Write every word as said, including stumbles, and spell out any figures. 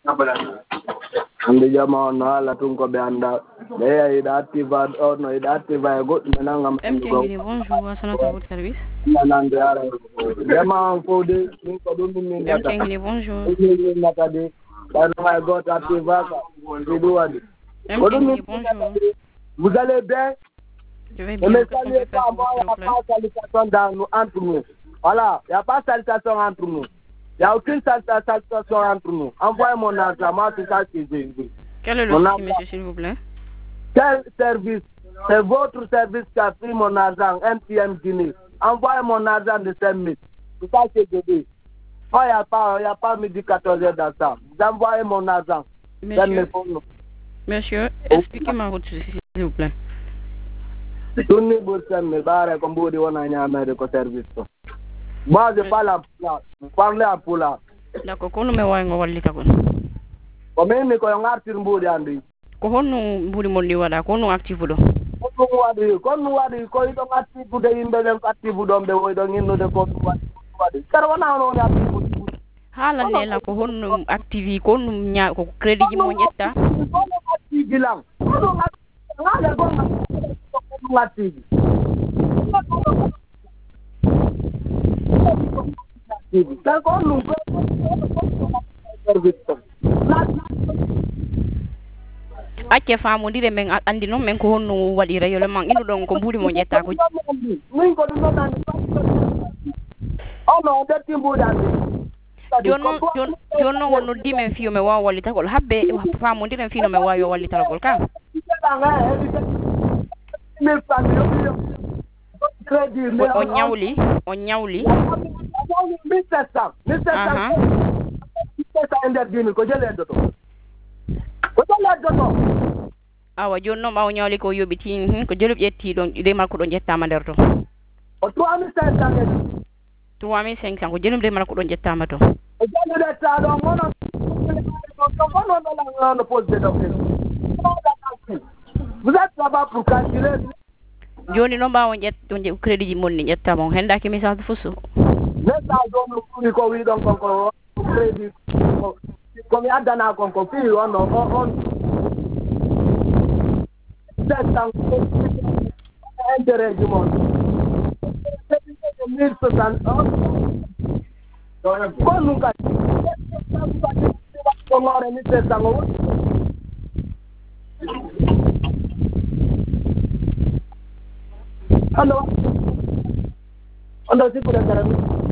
Andi jama on hala tun ko be anda be ay activa or no ida activa go menanga M T bonjour assalamu à votre service. Nande ara jama ko de min ko dum min M T bonjour. min nata de bana ma go activa ka do wadi M T bonjour. Vous allez bien? Je vais bien. Ne saluez pas moi, il n'y a pas de salutation dans nous, entre nous. Voilà, il n'y a pas de salutation entre nous. Il n'y a aucune salutation entre nous. Envoyez mon argent, moi c'est ça que j'ai dit. Quel est le souci, monsieur, s'il vous plaît? Quel service? C'est votre service qui a pris mon argent, M T M Guinée. Envoyez mon argent de cinq mille. C'est ça que j'ai dit. Oh, il n'y a pas, il n'y a pas midi quatorze heures dans ça. Vous envoyez mon argent. Monsieur, monsieur expliquez-moi votre souci, s'il vous plaît. Tuni Boursen, mais barre comme vous dites, on a un service. Moi, je parle en Poula. Je parle en Poula. D'accord, qu'on nous met en Walita. Comment est-ce qu'on a activé le Bourdi? Comment nous voulons le Wada? Qu'on nous active le Comment nous Comment nous Wadi? Quand ils ont activé le Imbel, activé le Dombe, ils ont mis le Kotu Wadi. Caravana, on a activé. Hala lela ko honno activi ko num nya ko credit ji mo nyetta ko activi lang ko ngale go ko activi ta ko num ko service acce faamu dire men andi non men ko honno wadi rayole man ino don ko mbudi mo nyetta ko min ko dum non oh no de timbuda jonno jonno wonno dimen fiyo me wa wallita gol habbe faamu diren fiino me wa yo wallita gol ka o nyawli o nyawli mister Sam mister Sam mister Sam nder dimi ko jele doto ko jele doto awa jonno ma o nyawli ko yobiti ko jelub yetti don de mal ko don jettama nder to o trois mille cinq cents trois mille cinq cents ko jelum de mal ko don jettama to o jele de ta do mono ko mono la no pose de donc vous êtes là-bas pour calculer joni no bawo jet to je credit ji monni jetta mon henda ke message fusso message do no ko wi don ko credit ko mi adana ko ko fi on on ça intérêt du monde mille soixante ko nunca ko ngore ni se sango Ando, ando sih kuda cara